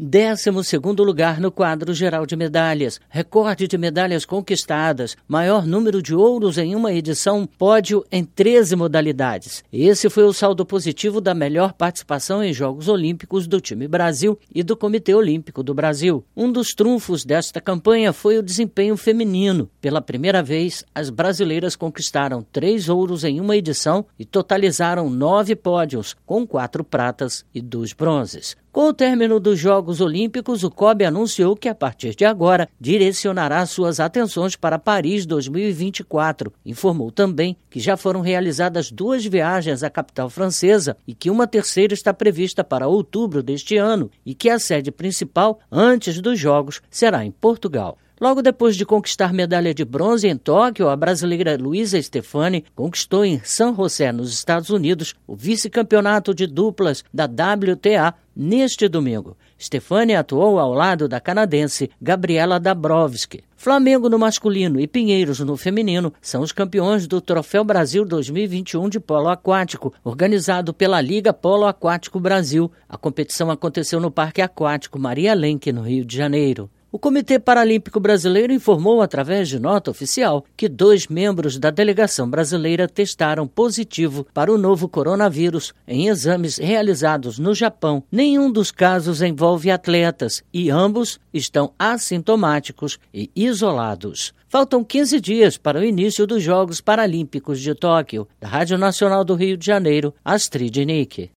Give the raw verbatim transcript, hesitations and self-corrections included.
décimo segundo lugar no quadro geral de medalhas, recorde de medalhas conquistadas, maior número de ouros em uma edição, pódio em treze modalidades. Esse foi o saldo positivo da melhor participação em Jogos Olímpicos do time Brasil e do Comitê Olímpico do Brasil. Um dos trunfos desta campanha foi o desempenho feminino. Pela primeira vez, as brasileiras conquistaram três ouros em uma edição e totalizaram nove pódios, com quatro pratas e dois bronzes. Com o término dos Jogos Olímpicos, o C O B anunciou que, a partir de agora, direcionará suas atenções para Paris dois mil e vinte e quatro. Informou também que já foram realizadas duas viagens à capital francesa e que uma terceira está prevista para outubro deste ano e que a sede principal, antes dos Jogos, será em Portugal. Logo depois de conquistar medalha de bronze em Tóquio, a brasileira Luísa Stefani conquistou em San José, nos Estados Unidos, o vice-campeonato de duplas da W T A neste domingo. Stefani atuou ao lado da canadense Gabriela Dabrowski. Flamengo no masculino e Pinheiros no feminino são os campeões do Troféu Brasil dois mil e vinte e um de polo aquático, organizado pela Liga Polo Aquático Brasil. A competição aconteceu no Parque Aquático Maria Lenk, no Rio de Janeiro. O Comitê Paralímpico Brasileiro informou, através de nota oficial, que dois membros da delegação brasileira testaram positivo para o novo coronavírus em exames realizados no Japão. Nenhum dos casos envolve atletas e ambos estão assintomáticos e isolados. Faltam quinze dias para o início dos Jogos Paralímpicos de Tóquio. Da Rádio Nacional do Rio de Janeiro, Astrid Nick.